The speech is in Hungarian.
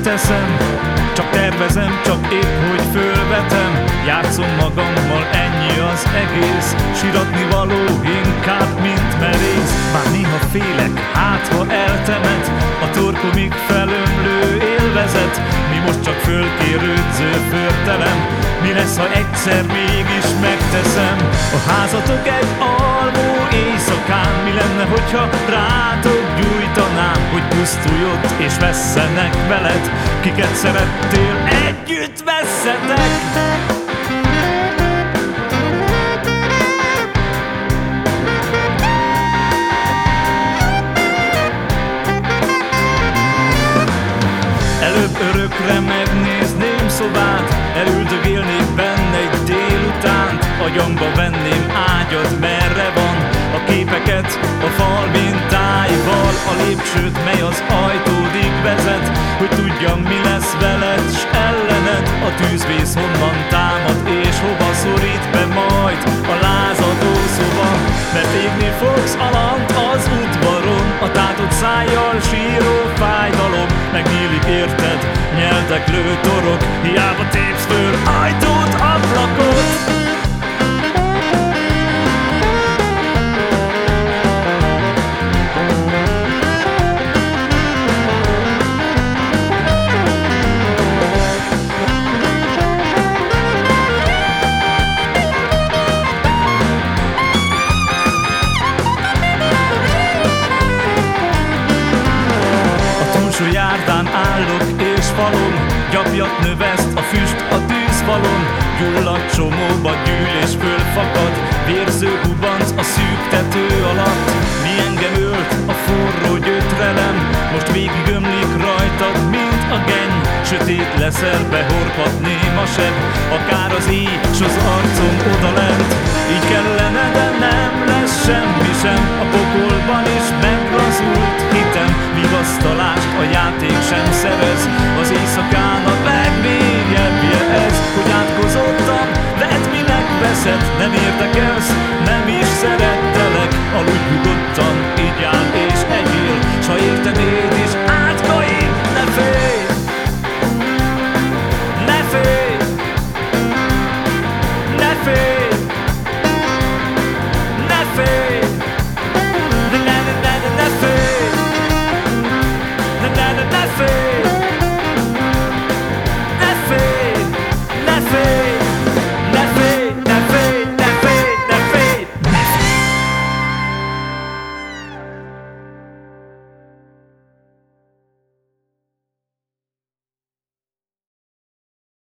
megteszem, csak tervezem, csak épp hogy fölvetem. Játszom magammal, ennyi az egész, siratni való inkább, mint merész. Bár néha félek, hát ha eltemet a torkomig felömlő élvezet. Mi most csak fölkérődző förtelem, mi lesz, ha egyszer mégis megteszem? A házatok egy alvó éjszakán, mi lenne, hogyha rátok gyújtanám, hogy pusztulj ott és vesszenek veled, kiket szerettél, együtt vesszetek! Előbb örökre megnézném szobát, elüldögélnék benne egy délutánt, agyamba venném ágyad, merre van, a képeket a fal mintáival, a lépcsőt, mely az ajtódig vezet, hogy tudjam, mi lesz veled s ellened. A tűzvész honnan támad és hova szorít be majd a lázadó szoba, mert égni fogsz alant az udvaron, a tátott szájjal síró fájdalom, megnyílik érted nyeldeklő torok, hiába tépsz föl ajtót, ablakot. Járdán állok és falom, gyapjat növeszt a füst a tűzfalon, gyulladt csomóba gyűl és fölfakad, vérző hubanc a szűk tető alatt. Mi engem ölt a forró gyötrelem, most végigömlik rajtad, mint a genny. Sötét leszel, behorpat néma seb, akár az éj s az arcom odalent. Így kellene, de nem lesz semmi sem, a pokolban is meglazult hitem, vigasztalást a játék sem szeret.